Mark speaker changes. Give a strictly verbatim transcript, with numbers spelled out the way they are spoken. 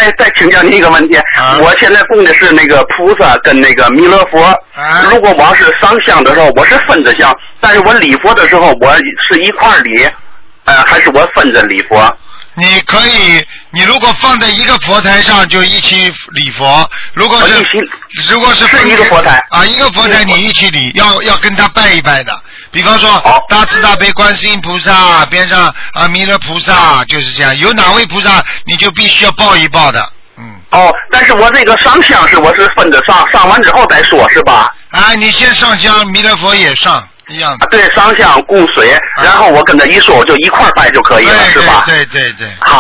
Speaker 1: 再再请教您一个问题，
Speaker 2: 啊、
Speaker 1: 我现在供的是那个菩萨跟那个弥勒佛。
Speaker 2: 啊、
Speaker 1: 如果我要是上香的时候，我是分着香，但是我礼佛的时候，我是一块礼，呃，还是我分着礼佛？
Speaker 2: 你可以，你如果放在一个佛台上，就一起礼佛；如果是如果是
Speaker 1: 是一个佛台
Speaker 2: 啊，一个佛台你一起礼，要要跟他拜一拜的。比方说，大慈大悲观世音菩萨边上啊，弥勒菩萨就是这样。有哪位菩萨，你就必须要抱一抱的。嗯。
Speaker 1: 哦，但是我这个上香是我是分着上，上完之后再说，是吧？
Speaker 2: 啊，你先上香，弥勒佛也上。一样的，
Speaker 1: 对，上香供水，然后我跟他一说，我就一块拜就可以了，是吧？
Speaker 2: 对对对。
Speaker 1: 好，